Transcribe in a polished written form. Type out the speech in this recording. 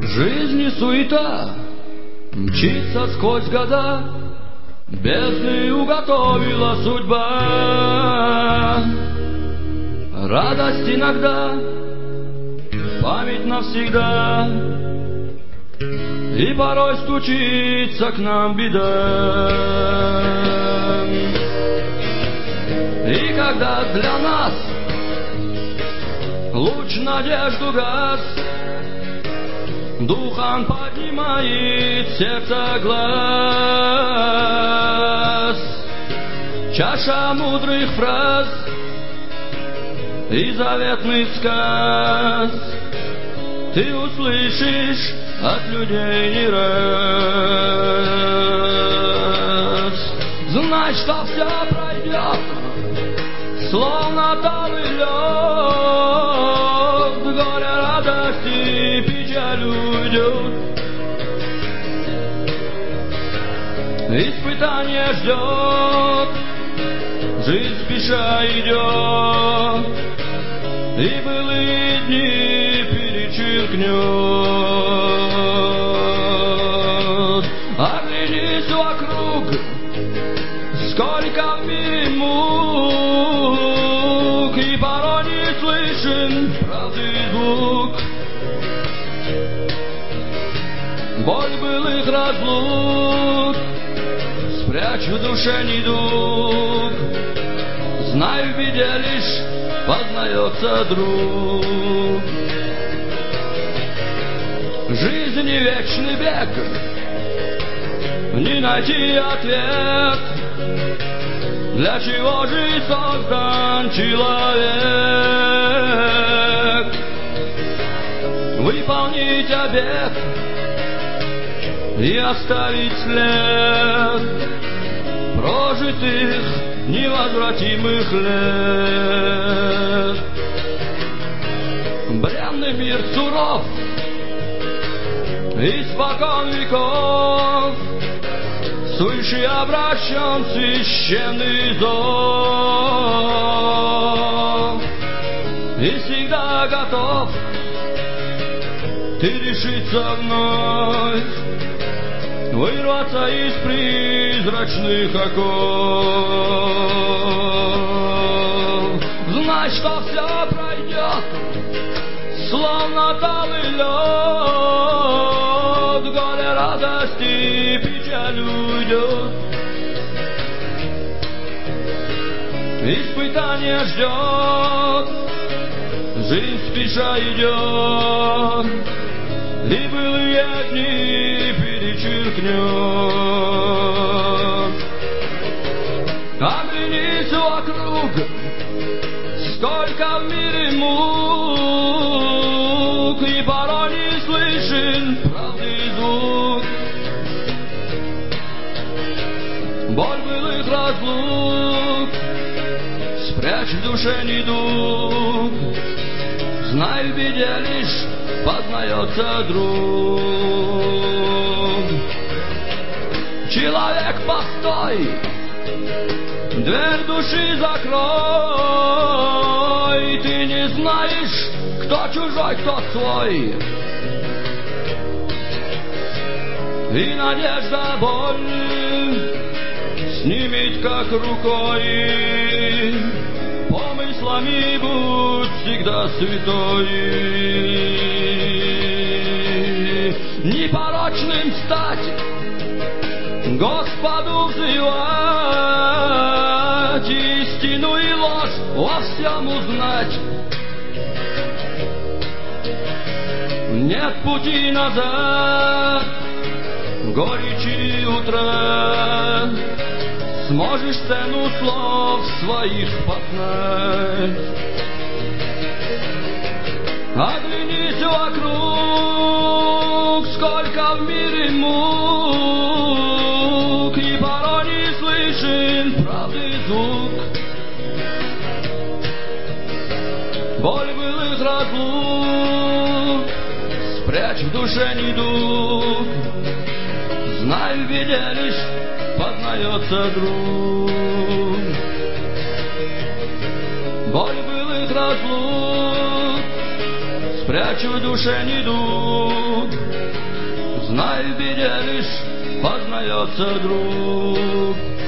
Жизнь и суета мчится сквозь года, бездны уготовила судьба. Радость иногда, память навсегда, и порой стучится к нам беда. И когда для нас луч надежду гас, духом поднимает сердце глаз. Чаша мудрых фраз и заветный сказ ты услышишь от людей не раз. Знай, что все пройдет, словно талый лед, горе, радость и печаль уйдет. Испытание ждет, жизнь спеша идет, и былые дни перечеркнет. Оглянись вокруг, сколько в мире мук, и порой не слышен правды звук. Боль былых разлук спрячь в душе недуг. Знай, в беде лишь познается друг. Жизнь не вечный бег, не найти ответ, для чего же и создан человек. Выполнить обет и оставить след прожитых невозвратимых лет. Бренный мир суров, испокон веков свыше обращен священный зов. И всегда готов ты решиться вновь вырваться из призрачных оков. Знай, что все пройдет, словно талый лед, горе, радость и печаль уйдет. Испытание ждет, жизнь спеша идет, и былые дни перечеркнет. Оглянись вокруг, сколько в мире мук, и порой не слышен правды звук. Боль былых разлук спрячь в душе недуг. Знай, в беде лишь познается друг. Человек, постой, дверь души закрой. Ты не знаешь, кто чужой, кто свой. И надежда боль снимет как рукой. Помыслами будь всегда святой. Непорочным стать, Господу взывать, истину и ложь во всем узнать. Нет пути назад, горечи утра, сможешь цену слов своих познать. Оглянись вокруг, сколько в мире мук, и порой не слышен правды звук. Боль былых разлук спрячь в душе недуг. Знай, в беде лишь познается друг. Боль былых разлук прячу в душе недуг. Знаю, в беде лишь познается друг.